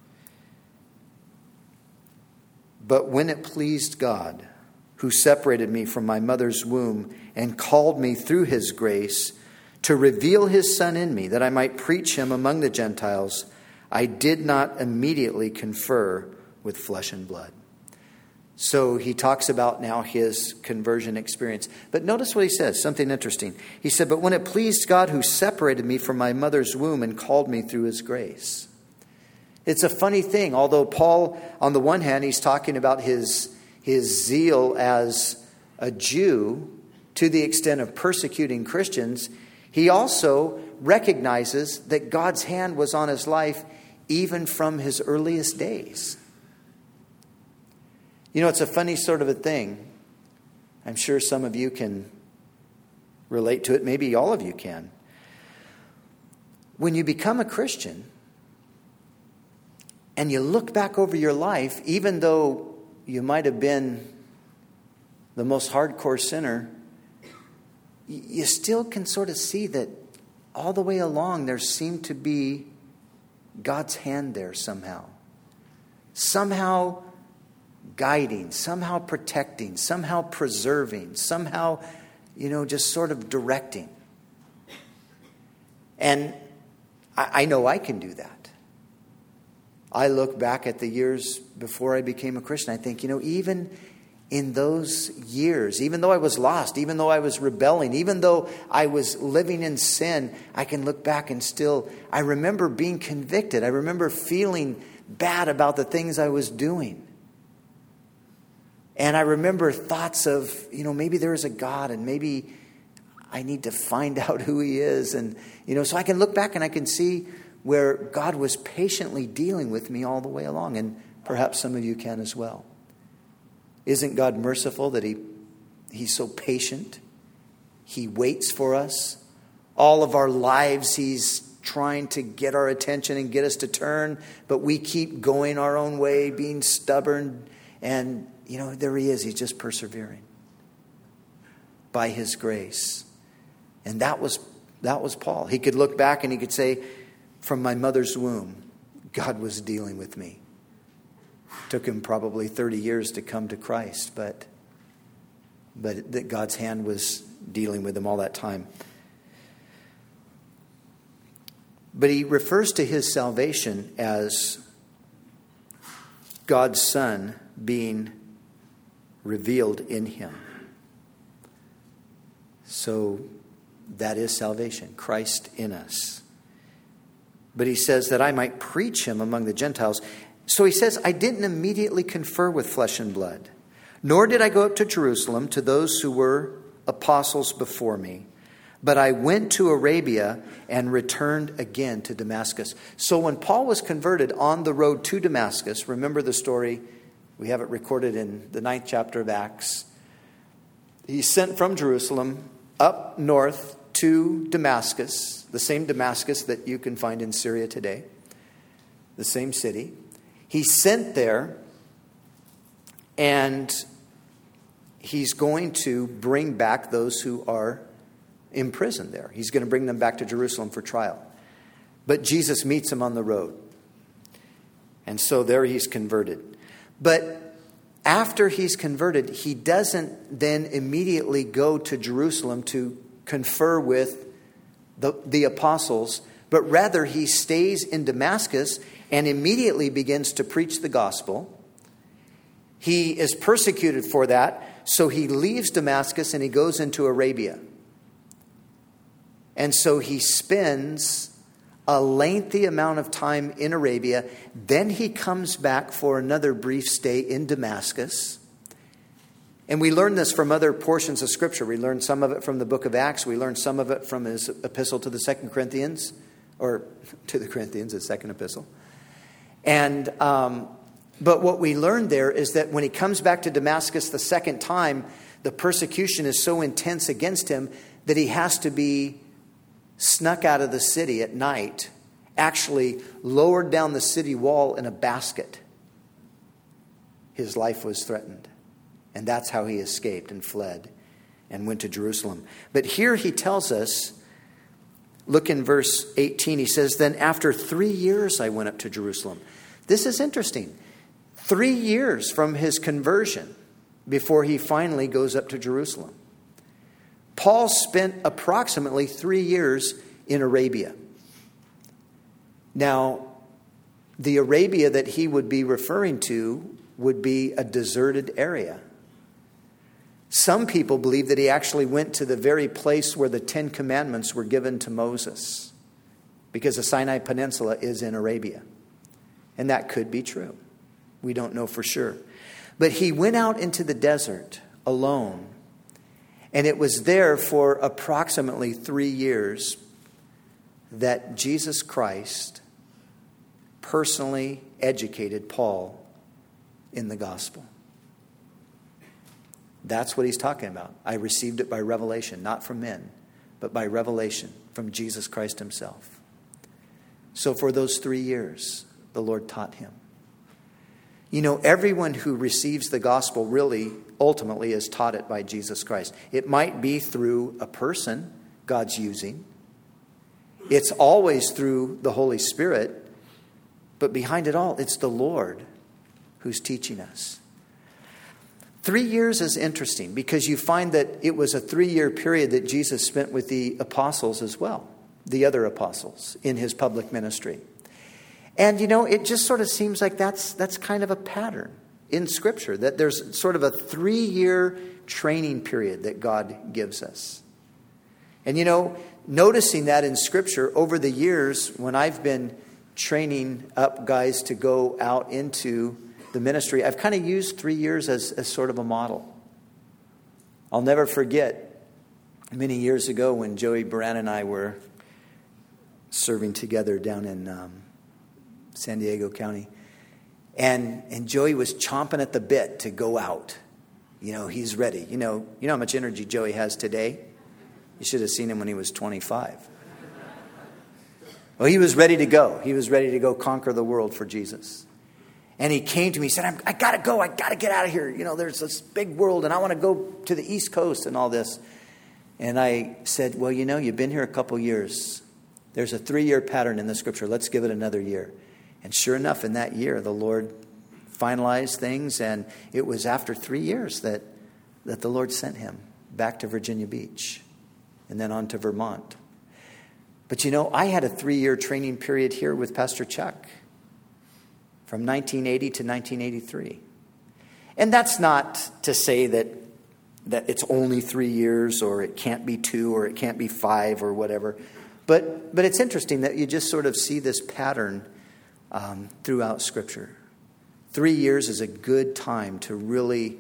Speaker 1: But when it pleased God, who separated me from my mother's womb and called me through his grace to reveal his Son in me, that I might preach him among the Gentiles, I did not immediately confer with flesh and blood. So he talks about now his conversion experience. But notice what he says, something interesting. He said, but when it pleased God who separated me from my mother's womb and called me through his grace. It's a funny thing. Although Paul, on the one hand, he's talking about his zeal as a Jew to the extent of persecuting Christians, he also recognizes that God's hand was on his life even from his earliest days. You know, it's a funny sort of a thing. I'm sure some of you can relate to it. Maybe all of you can. When you become a Christian and you look back over your life, even though you might have been the most hardcore sinner, you still can sort of see that all the way along there seemed to be God's hand there somehow. Somehow guiding, somehow protecting, somehow preserving, somehow, just sort of directing. And I know I can do that. I look back at the years before I became a Christian. I think, even in those years, even though I was lost, even though I was rebelling, even though I was living in sin, I can look back and I remember being convicted. I remember feeling bad about the things I was doing. And I remember thoughts of, maybe there is a God and maybe I need to find out who he is. And, so I can look back and I can see where God was patiently dealing with me all the way along. And perhaps some of you can as well. Isn't God merciful that he's so patient? He waits for us. All of our lives, he's trying to get our attention and get us to turn. But we keep going our own way, being stubborn. And, there he is. He's just persevering by his grace. And that was Paul. He could look back and he could say, from my mother's womb, God was dealing with me. Took him probably 30 years to come to Christ, but that God's hand was dealing with him all that time. But he refers to his salvation as God's Son being revealed in him. So that is salvation, Christ in us. But he says that I might preach him among the Gentiles. So he says, I didn't immediately confer with flesh and blood, nor did I go up to Jerusalem to those who were apostles before me, but I went to Arabia and returned again to Damascus. So when Paul was converted on the road to Damascus, remember the story, We have it recorded in the 9th chapter of Acts. He's sent from Jerusalem up north to Damascus, the same Damascus that you can find in Syria today, the same city. He's sent there, and he's going to bring back those who are imprisoned there. He's going to bring them back to Jerusalem for trial. But Jesus meets him on the road. And so there he's converted. But after he's converted, he doesn't then immediately go to Jerusalem to confer with the apostles, but rather he stays in Damascus and immediately begins to preach the gospel. He is persecuted for that, so he leaves Damascus and he goes into Arabia. And so he spends a lengthy amount of time in Arabia. Then he comes back for another brief stay in Damascus. And we learn this from other portions of Scripture. We learn some of it from the book of Acts. We learn some of it from his epistle to the 2 Corinthians, or to the Corinthians, his second epistle. And but what we learned there is that when he comes back to Damascus the second time, the persecution is so intense against him that he has to be snuck out of the city at night, actually lowered down the city wall in a basket. His life was threatened. And that's how he escaped and fled and went to Jerusalem. But here he tells us, look in verse 18, he says, "Then after 3 years I went up to Jerusalem." This is interesting. 3 years from his conversion before he finally goes up to Jerusalem. Paul spent approximately 3 years in Arabia. Now, the Arabia that he would be referring to would be a deserted area. Some people believe that he actually went to the very place where the 10 Commandments were given to Moses, because the Sinai Peninsula is in Arabia. And that could be true. We don't know for sure. But he went out into the desert alone. And it was there for approximately 3 years that Jesus Christ personally educated Paul in the gospel. That's what he's talking about. I received it by revelation, not from men, but by revelation from Jesus Christ himself. So for those 3 years, the Lord taught him. You know, everyone who receives the gospel really ultimately is taught it by Jesus Christ. It might be through a person God's using. It's always through the Holy Spirit. But behind it all, it's the Lord who's teaching us. 3 years is interesting because you find that it was a 3-year period that Jesus spent with the apostles as well, the other apostles in his public ministry. And, you know, it just sort of seems like that's kind of a pattern in Scripture, that there's sort of a 3-year training period that God gives us. And, you know, noticing that in Scripture over the years when I've been training up guys to go out into the ministry, I've kind of used 3 years as sort of a model. I'll never forget many years ago when Joey Baran and I were serving together down in San Diego County. And Joey was chomping at the bit to go out. You know, he's ready. You know how much energy Joey has today? You should have seen him when he was 25. Well, he was ready to go. He was ready to go conquer the world for Jesus. And he came to me, he said, I got to go. I got to get out of here. You know, there's this big world and I want to go to the East Coast and all this. And I said, well, you know, you've been here a couple years. There's a 3-year pattern in the Scripture. Let's give it another year. And sure enough, in that year, the Lord finalized things. And it was after 3 years that the Lord sent him back to Virginia Beach and then on to Vermont. But you know, I had a 3-year training period here with Pastor Chuck from 1980 to 1983. And that's not to say that it's only 3 years or it can't be 2 or it can't be 5 or whatever. But it's interesting that you just sort of see this pattern throughout Scripture. 3 years is a good time to really,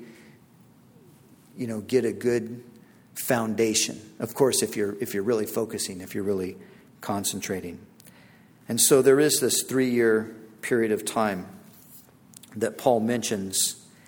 Speaker 1: you know, get a good foundation. Of course, if you're really focusing, if you're really concentrating. And so there is this 3-year period of time that Paul mentions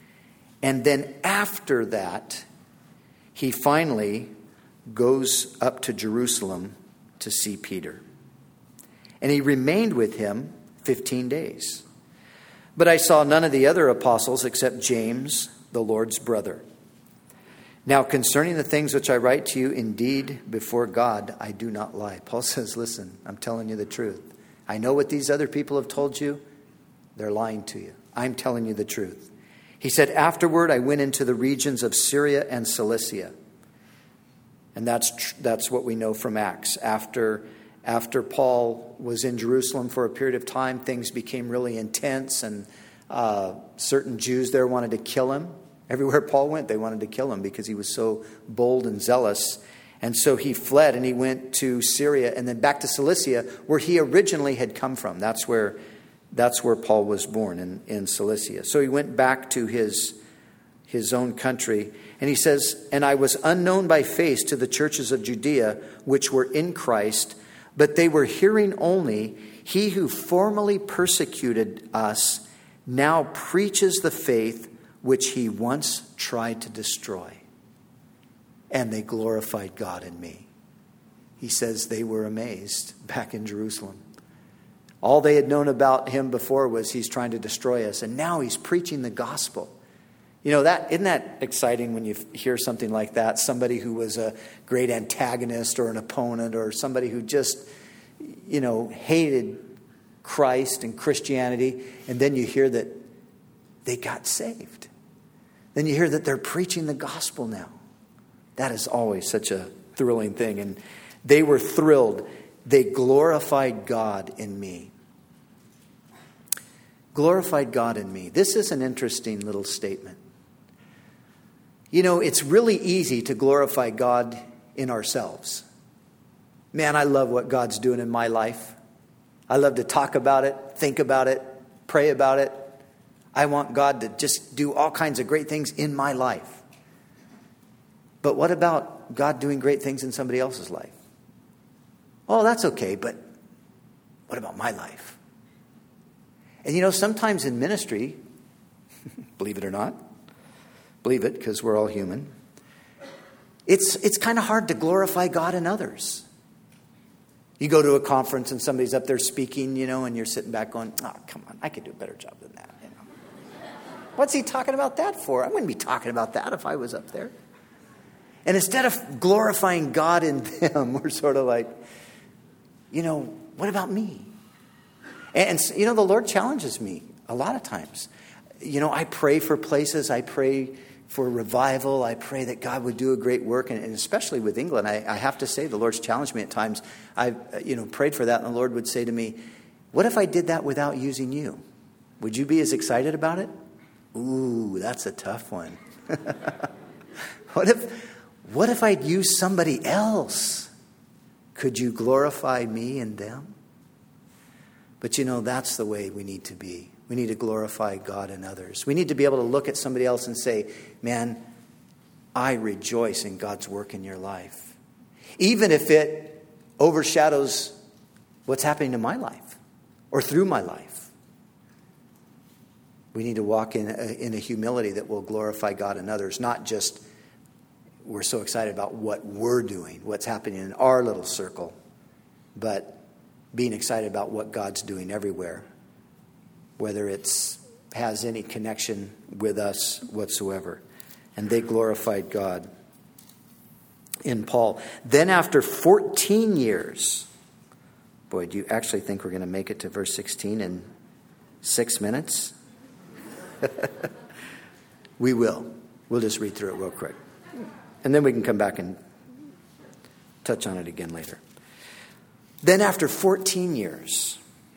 Speaker 1: And then after that, he finally goes up to Jerusalem to see Peter. And he remained with him 15 days. But I saw none of the other apostles except James, the Lord's brother. Now concerning the things which I write to you, indeed, before God, I do not lie. Paul says, listen, I'm telling you the truth. I know what these other people have told you. They're lying to you. I'm telling you the truth. He said, afterward, I went into the regions of Syria and Cilicia. And that's what we know from Acts. After Paul was in Jerusalem for a period of time, things became really intense, and certain Jews there wanted to kill him. Everywhere Paul went, they wanted to kill him because he was so bold and zealous. And so he fled and he went to Syria and then back to Cilicia, where he originally had come from. That's where Paul was born, in Cilicia. So he went back to his own country. And he says, and I was unknown by face to the churches of Judea, which were in Christ, but they were hearing only, he who formerly persecuted us now preaches the faith which he once tried to destroy. And they glorified God in me. He says they were amazed back in Jerusalem. All they had known about him before was he's trying to destroy us. And now he's preaching the gospel. You know, isn't that exciting when you hear something like that? Somebody who was a great antagonist or an opponent, or somebody who just, hated Christ and Christianity. And then you hear that they got saved. Then you hear that they're preaching the gospel now. That is always such a thrilling thing. And they were thrilled. They glorified God in me. Glorified God in me. This is an interesting little statement. It's really easy to glorify God in ourselves. Man, I love what God's doing in my life. I love to talk about it, think about it, pray about it. I want God to just do all kinds of great things in my life. But what about God doing great things in somebody else's life? Oh, that's okay, but what about my life? And sometimes in ministry, believe it or not, believe it because we're all human, it's kind of hard to glorify God in others. You go to a conference and somebody's up there speaking, and you're sitting back going, oh, come on, I could do a better job than that. What's he talking about that for? I wouldn't be talking about that if I was up there. And instead of glorifying God in them, we're sort of like, what about me? And the Lord challenges me a lot of times. I pray for places. I pray for revival. I pray that God would do a great work. And especially with England, I have to say the Lord's challenged me at times. I've prayed for that, and the Lord would say to me, what if I did that without using you? Would you be as excited about it? Ooh, that's a tough one. What if I'd use somebody else? Could you glorify me and them? But that's the way we need to be. We need to glorify God and others. We need to be able to look at somebody else and say, man, I rejoice in God's work in your life. Even if it overshadows what's happening in my life or through my life. We need to walk in a humility that will glorify God and others, not just we're so excited about what we're doing, what's happening in our little circle, but being excited about what God's doing everywhere, whether it has any connection with us whatsoever. And they glorified God in Paul. Then after 14 years, boy, do you actually think we're going to make it to verse 16 in 6 minutes? We will. We'll just read through it real quick. And then we can come back and touch on it again later. Then after 14 years,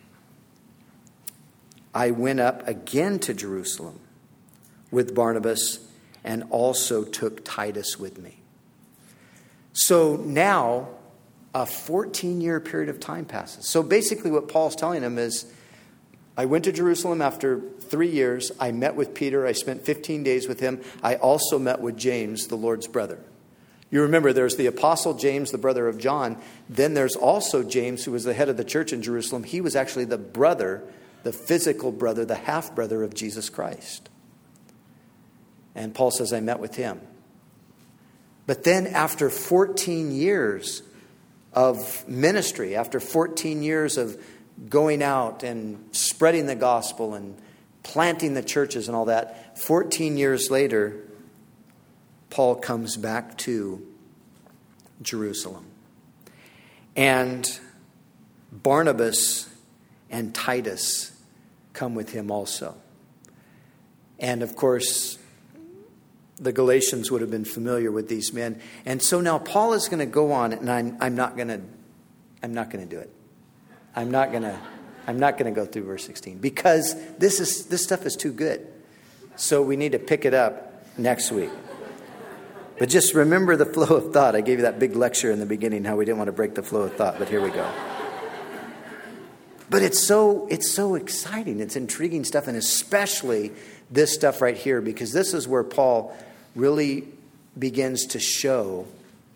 Speaker 1: I went up again to Jerusalem with Barnabas and also took Titus with me. So now a 14-year period of time passes. So basically what Paul's telling them is, I went to Jerusalem after 3 years. I met with Peter. I spent 15 days with him. I also met with James, the Lord's brother. You remember there's the apostle James, the brother of John. Then there's also James, who was the head of the church in Jerusalem. He was actually the brother, the physical brother, the half-brother of Jesus Christ. And Paul says, I met with him. But then after 14 years of ministry, after 14 years of going out and spreading the gospel and planting the churches and all that, 14 years later, Paul comes back to Jerusalem. And Barnabas and Titus come with him also. And of course, the Galatians would have been familiar with these men. And so now Paul is going to go on, and I'm not going to do it. I'm not going to go through verse 16 because this stuff is too good. So we need to pick it up next week. But just remember the flow of thought. I gave you that big lecture in the beginning how we didn't want to break the flow of thought, but here we go. But it's so exciting. It's intriguing stuff, and especially this stuff right here, because this is where Paul really begins to show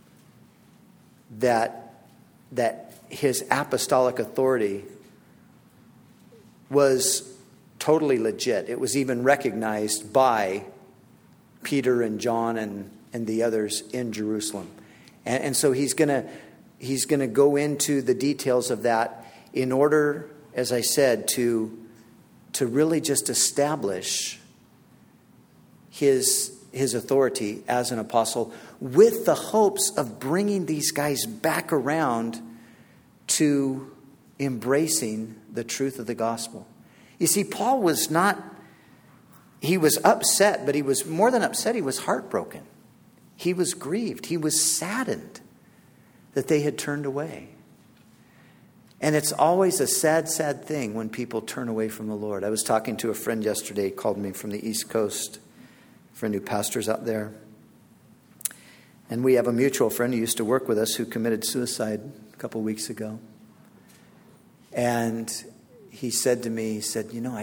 Speaker 1: that his apostolic authority was totally legit. It was even recognized by Peter and John and the others in Jerusalem. And so he's going to go into the details of that in order, as I said, to really just establish his authority as an apostle with the hopes of bringing these guys back around to embracing the truth of the gospel. You see, Paul was he was upset, but he was more than upset, he was heartbroken. He was grieved. He was saddened that they had turned away. And it's always a sad, sad thing when people turn away from the Lord. I was talking to a friend yesterday, called me from the East Coast, a friend who pastors out there. And we have a mutual friend who used to work with us who committed suicide a couple weeks ago. And he said to me, he said,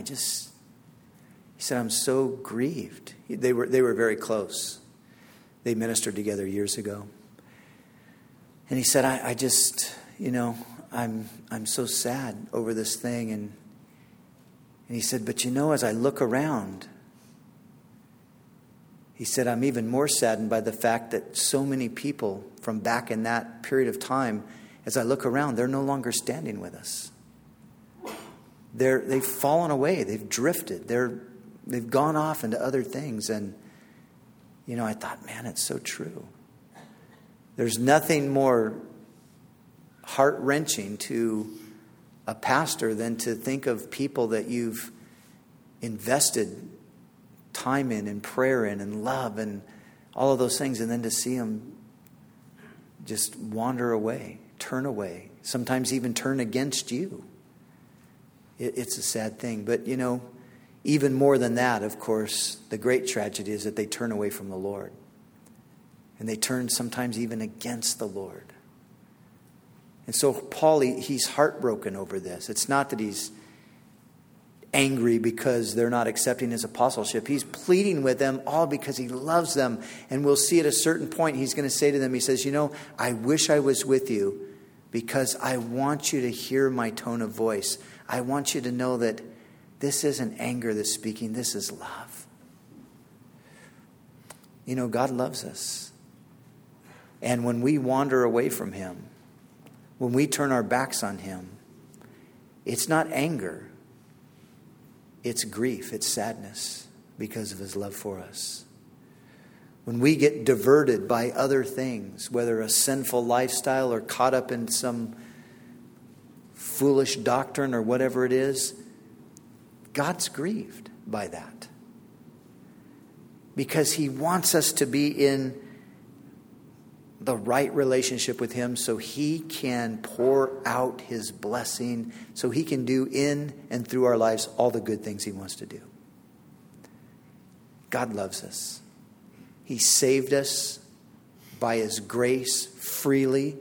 Speaker 1: I'm so grieved. They were very close. They ministered together years ago. And he said, I'm so sad over this thing. And he said, but as I look around, he said, I'm even more saddened by the fact that so many people from back in that period of time, as I look around, they're no longer standing with us. They've fallen away. They've drifted. They've gone off into other things. And, I thought, man, it's so true. There's nothing more heart-wrenching to a pastor than to think of people that you've invested time in and prayer in and love and all of those things, and then to see them just wander away, turn away, sometimes even turn against you. It's a sad thing. But, even more than that, of course, the great tragedy is that they turn away from the Lord. And they turn sometimes even against the Lord. And so Paul, he's heartbroken over this. It's not that he's angry because they're not accepting his apostleship. He's pleading with them all because he loves them. And we'll see at a certain point, he's going to say to them, he says, I wish I was with you because I want you to hear my tone of voice. I want you to know that this isn't anger that's speaking. This is love. God loves us. And when we wander away from him, when we turn our backs on him, it's not anger. It's grief. It's sadness because of his love for us. When we get diverted by other things, whether a sinful lifestyle or caught up in some foolish doctrine or whatever it is, God's grieved by that. Because he wants us to be in the right relationship with him so he can pour out his blessing, so he can do in and through our lives all the good things he wants to do. God loves us. He saved us by his grace freely.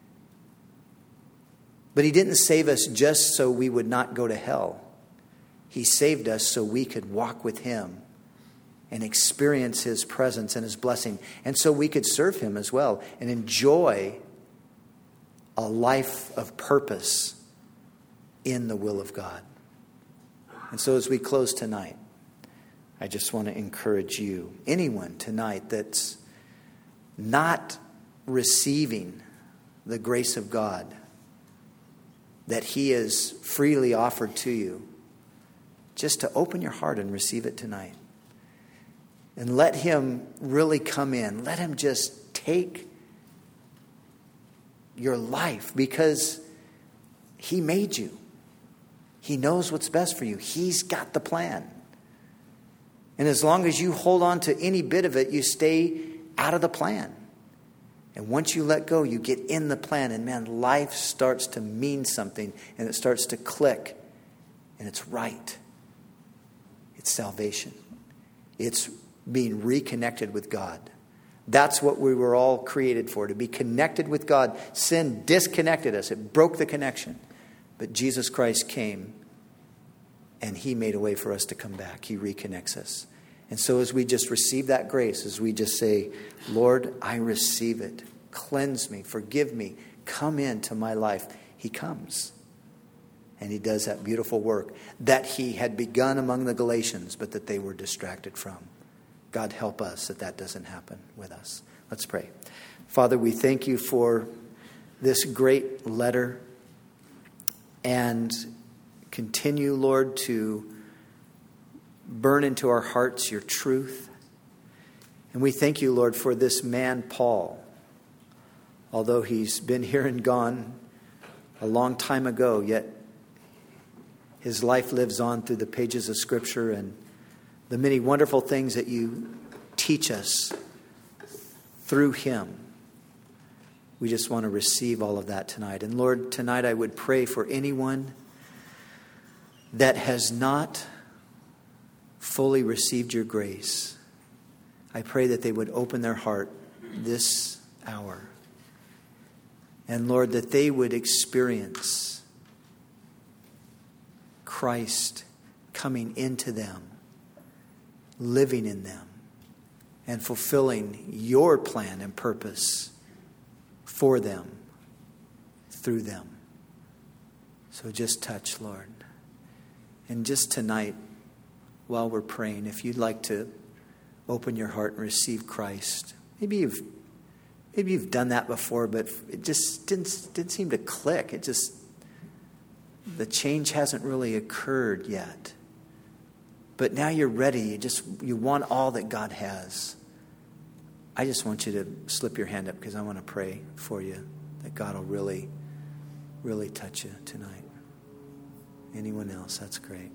Speaker 1: But he didn't save us just so we would not go to hell. He saved us so we could walk with him and experience his presence and his blessing. And so we could serve him as well and enjoy a life of purpose in the will of God. And so as we close tonight, I just want to encourage you, anyone tonight that's not receiving the grace of God that He has freely offered to you, just to open your heart and receive it tonight. And let Him really come in. Let Him just take your life, because He made you. He knows what's best for you. He's got the plan. And as long as you hold on to any bit of it, you stay out of the plan. And once you let go, you get in the plan. And man, life starts to mean something. And it starts to click. And it's right. It's salvation. It's being reconnected with God. That's what we were all created for, to be connected with God. Sin disconnected us. It broke the connection. But Jesus Christ came and He made a way for us to come back. He reconnects us. And so as we just receive that grace, as we just say, Lord, I receive it. Cleanse me, forgive me, come into my life. He comes. And He does that beautiful work that He had begun among the Galatians, but that they were distracted from. God help us that doesn't happen with us. Let's pray. Father, we thank You for this great letter, and continue, Lord, to burn into our hearts Your truth. And we thank You, Lord, for this man, Paul. Although he's been here and gone a long time ago, yet his life lives on through the pages of Scripture and the many wonderful things that You teach us through him. We just want to receive all of that tonight. And Lord, tonight I would pray for anyone that has not fully received Your grace. I pray that they would open their heart this hour. And Lord, that they would experience Christ coming into them, living in them, and fulfilling Your plan and purpose for them, through them. So just touch, Lord. And just tonight, while we're praying, if you'd like to open your heart and receive Christ, maybe you've done that before, but it just didn't seem to click. The change hasn't really occurred yet. But now you're ready. You want all that God has. I just want you to slip your hand up, because I want to pray for you that God will really, really touch you tonight. Anyone else? That's great.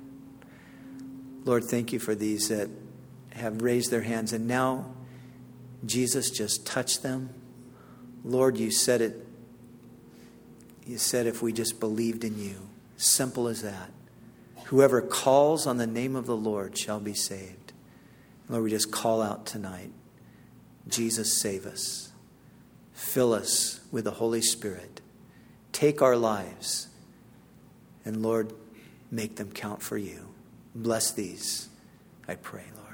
Speaker 1: Lord, thank You for these that have raised their hands, and now, Jesus, just touch them. Lord, You said it. You said if we just believed in You. Simple as that. Whoever calls on the name of the Lord shall be saved. Lord, we just call out tonight. Jesus, save us. Fill us with the Holy Spirit. Take our lives. And Lord, make them count for You. Bless these, I pray, Lord.